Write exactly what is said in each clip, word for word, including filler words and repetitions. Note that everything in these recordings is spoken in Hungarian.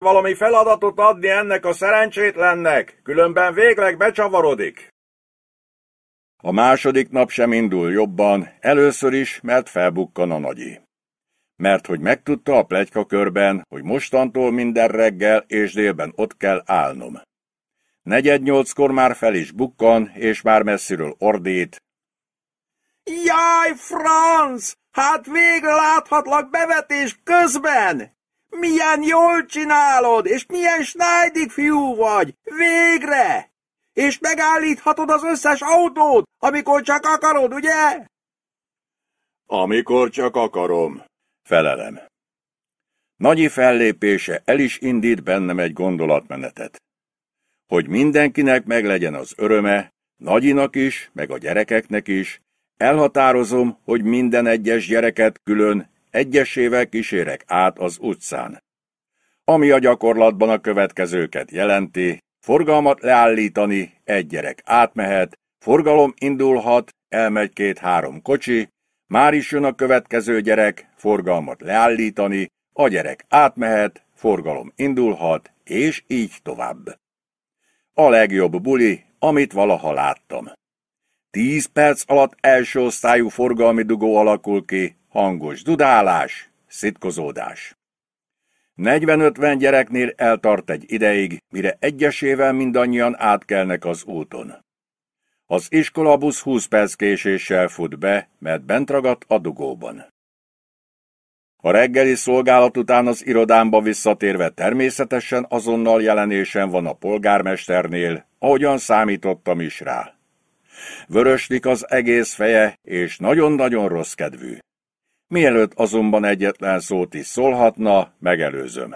valami feladatot adni ennek a szerencsétlennek, különben végleg becsavarodik. A második nap sem indul jobban, először is, mert felbukkan a nagyi. Mert hogy megtudta a pletykakörben, hogy mostantól minden reggel és délben ott kell állnom. Negyednyolckor már fel is bukkan, és már messziről ordít. Jaj, Franz! Hát végre láthatlak bevetés közben! Milyen jól csinálod, és milyen snajdik fiú vagy! Végre! És megállíthatod az összes autót, amikor csak akarod, ugye? Amikor csak akarom, felelem. Nagyi fellépése el is indít bennem egy gondolatmenetet. Hogy mindenkinek meglegyen az öröme, Nagyinak is, meg a gyerekeknek is, elhatározom, hogy minden egyes gyereket külön egyesével kísérek át az utcán. Ami a gyakorlatban a következőket jelenti, forgalmat leállítani, egy gyerek átmehet, forgalom indulhat, elmegy két-három kocsi, már is jön a következő gyerek, forgalmat leállítani, a gyerek átmehet, forgalom indulhat, és így tovább. A legjobb buli, amit valaha láttam. Tíz perc alatt első osztályú forgalmi dugó alakul ki, hangos dudálás, szitkozódás. negyven-ötven gyereknél eltart egy ideig, mire egyesével mindannyian átkelnek az úton. Az iskolabusz húsz perc késéssel fut be, mert bent ragadt a dugóban. A reggeli szolgálat után az irodámba visszatérve természetesen azonnal jelenésen van a polgármesternél, ahogyan számítottam is rá. Vöröslik az egész feje, és nagyon-nagyon rossz kedvű. Mielőtt azonban egyetlen szót is szólhatna, megelőzöm.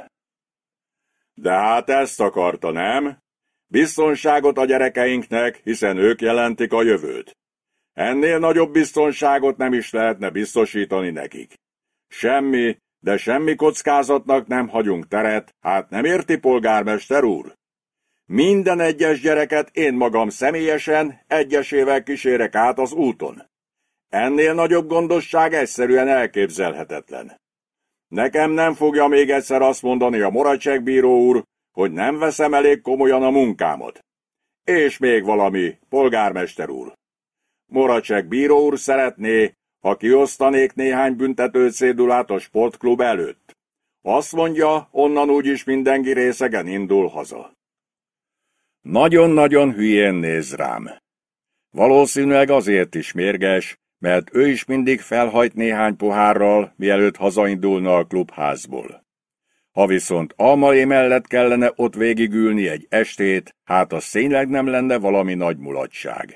De hát ezt akarta, nem? Biztonságot a gyerekeinknek, hiszen ők jelentik a jövőt. Ennél nagyobb biztonságot nem is lehetne biztosítani nekik. Semmi, de semmi kockázatnak nem hagyunk teret, hát nem érti, polgármester úr? Minden egyes gyereket én magam személyesen egyesével kísérek át az úton. Ennél nagyobb gondosság egyszerűen elképzelhetetlen. Nekem nem fogja még egyszer azt mondani a Moracsek bíró úr, hogy nem veszem elég komolyan a munkámat. És még valami, polgármester úr. Moracsek bíró úr szeretné, ha kiosztanék néhány büntető cédulát a sportklub előtt. Azt mondja, onnan úgyis mindenki részegen indul haza. Nagyon-nagyon hülyén néz rám. Valószínűleg azért is mérges, mert ő is mindig felhajt néhány pohárral, mielőtt hazaindulna a klubházból. Ha viszont almalé mellett kellene ott végigülni egy estét, hát az tényleg nem lenne valami nagy mulatság.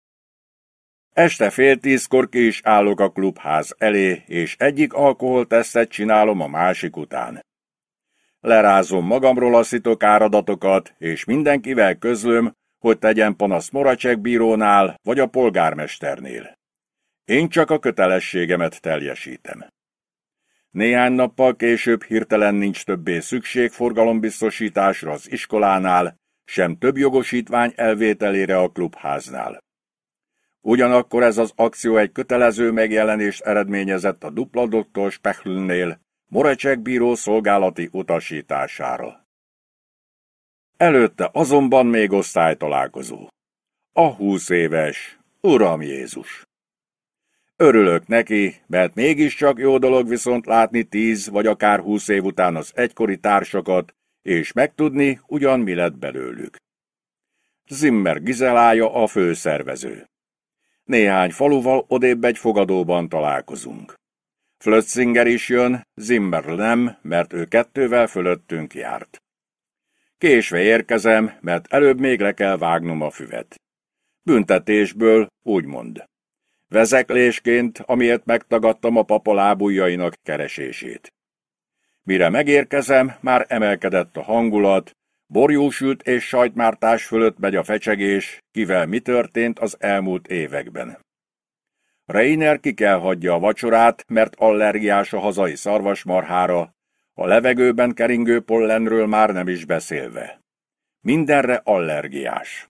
Este fél tízkor ki is állok a klubház elé, és egyik alkoholtesztet csinálom a másik után. Lerázom magamról a szitok áradatokat, és mindenkivel közlöm, hogy tegyen panaszt Moracsek bírónál, vagy a polgármesternél. Én csak a kötelességemet teljesítem. Néhány nappal később hirtelen nincs többé szükség forgalombiztosításra az iskolánál, sem több jogosítvány elvételére a klubháznál. Ugyanakkor ez az akció egy kötelező megjelenést eredményezett a dupla doktor Spechlnél, Moracsek bíró szolgálati utasítására. Előtte azonban még osztálytalálkozó. A húsz éves, Uram Jézus! Örülök neki, mert mégiscsak jó dolog viszont látni tíz vagy akár húsz év után az egykori társakat, és megtudni, ugyan mi lett belőlük. Zimmer Gizelája a főszervező. Néhány faluval odébb egy fogadóban találkozunk. Flötzinger is jön, Zimmer nem, mert ő kettővel fölöttünk járt. Késve érkezem, mert előbb még le kell vágnom a füvet. Büntetésből, úgymond. Vezeklésként, amiért megtagadtam a papa lábujjainak keresését. Mire megérkezem, már emelkedett a hangulat, borjósült és sajtmártás fölött megy a fecsegés, kivel mi történt az elmúlt években. Reiner ki kell hagyja a vacsorát, mert allergiás a hazai szarvasmarhára, a levegőben keringő pollenről már nem is beszélve. Mindenre allergiás.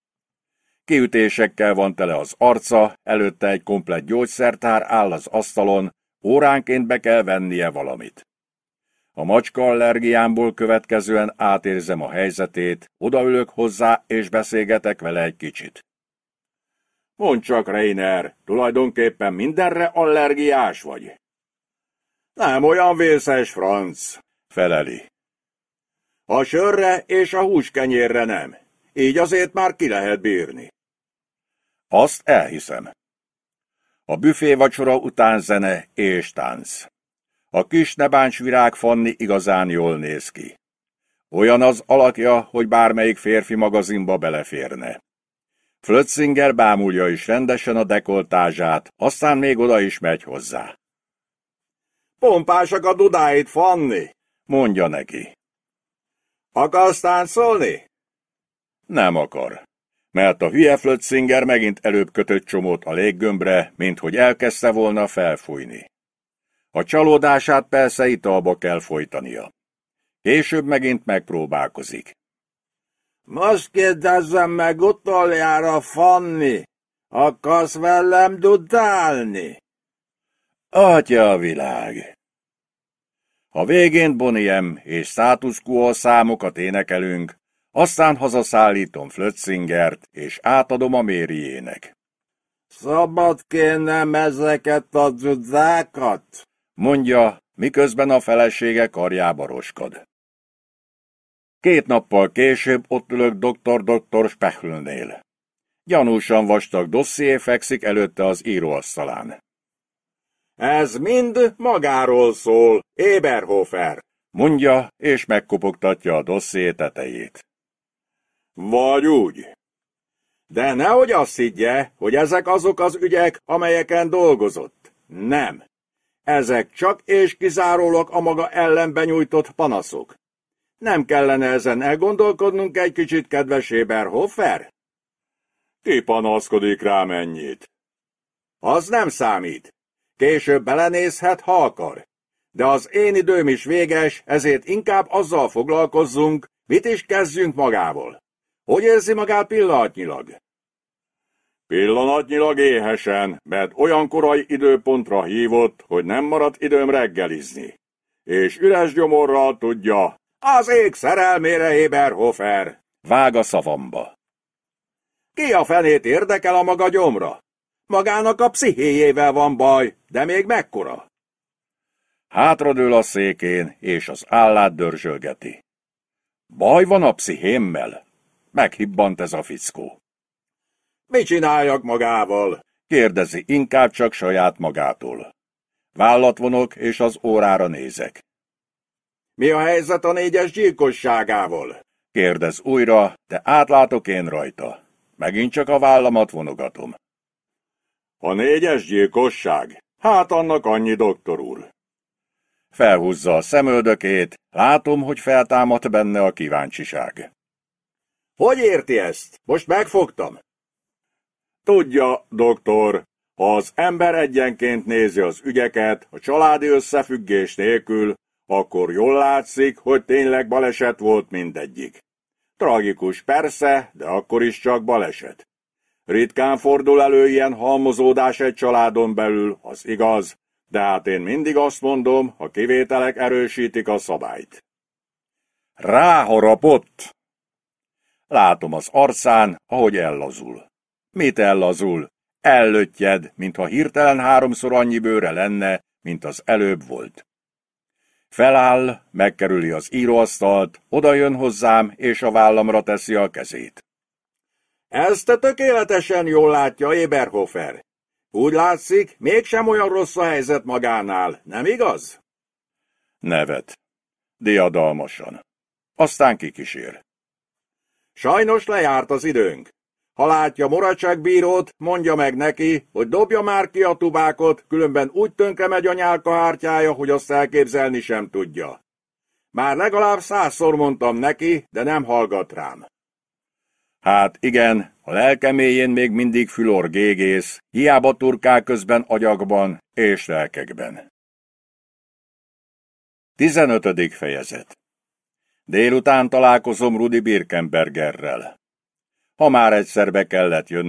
Kiütésekkel van tele az arca, előtte egy komplett gyógyszertár áll az asztalon, óránként be kell vennie valamit. A macska allergiámból következően átérzem a helyzetét, odaülök hozzá és beszélgetek vele egy kicsit. Mondd csak, Reiner, tulajdonképpen mindenre allergiás vagy? Nem olyan vészes, Franz, feleli. A sörre és a húskenyérre nem, így azért már ki lehet bírni. Azt elhiszem. A büfévacsora után zene és tánc. A kis nebáncs virág Fanni igazán jól néz ki. Olyan az alakja, hogy bármelyik férfi magazinba beleférne. Flötzinger bámulja is rendesen a dekoltázsát, aztán még oda is megy hozzá. Pompásak a dudáit, Fanni, mondja neki. Akarsz táncolni? Nem akar, mert a hülye Flötzinger megint előbb kötött csomót a léggömbre, mint hogy elkezdte volna felfújni. A csalódását persze italba kell folytania. Később megint megpróbálkozik. Most kérdezzem meg utoljára, Fanni, akarsz velem dudálni? Atya a világ! A végén Boniem és Status Quo számokat énekelünk, aztán hazaszállítom Flötzingert, és átadom a Mériének. Szabad kérnem ezeket a dudákat, mondja, miközben a felesége karjába roskad. Két nappal később ott ülök doktor doktor Spechlnél. Gyanúsan vastag dosszié fekszik előtte az íróasztalán. Ez mind magáról szól, Eberhofer, mondja, és megkopogtatja a dosszié tetejét. Vagy úgy. De nehogy azt higgye, hogy ezek azok az ügyek, amelyeken dolgozott. Nem. Ezek csak és kizárólag a maga ellen benyújtott panaszok. Nem kellene ezen elgondolkodnunk egy kicsit, kedves Eberhofer? Ki panaszkodik rám ennyit? Az nem számít. Később belenézhet, ha akar. De az én időm is véges, ezért inkább azzal foglalkozzunk, mit is kezdjünk magával. Hogy érzi magát pillanatnyilag? Pillanatnyilag éhesen, mert olyan korai időpontra hívott, hogy nem maradt időm reggelizni. És üres gyomorral tudja, az ég szerelmére, Eberhofer, vág a szavamba. Ki a fenét érdekel a maga gyomra? Magának a pszichéjével van baj, de még mekkora? Hátradől a székén, és az állát dörzsölgeti. Baj van a pszichémmel? Meghibbant ez a fickó. Mi csináljak magával? Kérdezi inkább csak saját magától. Vállat vonok, és az órára nézek. Mi a helyzet a négyes gyilkosságával? Kérdez újra, de átlátok én rajta. Megint csak a vállamat vonogatom. A négyes gyilkosság? Hát annak annyi, doktor úr. Felhúzza a szemöldökét, látom, hogy feltámadt benne a kíváncsiság. Hogy érti ezt? Most megfogtam? Tudja, doktor, ha az ember egyenként nézi az ügyeket, a családi összefüggés nélkül, akkor jól látszik, hogy tényleg baleset volt mindegyik. Tragikus persze, de akkor is csak baleset. Ritkán fordul elő ilyen halmozódás egy családon belül, az igaz, de hát én mindig azt mondom, a kivételek erősítik a szabályt. Ráharapott! Látom az arcán, ahogy ellazul. Mit ellazul? Ellöttyed, mintha hirtelen háromszor annyi bőre lenne, mint az előbb volt. Feláll, megkerüli az íróasztalt, odajön hozzám, és a vállamra teszi a kezét. Ezt te tökéletesen jól látja, Eberhofer. Úgy látszik, mégsem olyan rossz a helyzet magánál, nem igaz? Nevet. Diadalmasan. Aztán kikísér. Sajnos lejárt az időnk. Ha látja Moracek bírót, mondja meg neki, hogy dobja már ki a tubákot, különben úgy tönkre megy a nyálkahártyája, hogy azt elképzelni sem tudja. Már legalább százszor mondtam neki, de nem hallgat rám. Hát igen, a lelke mélyén még mindig fülor gégész, hiába turkál közben agyakban és lelkekben. tizenötödik fejezet. Délután találkozom Rudi Birkenbergerrel. Ha már egyszer be kellett jönni,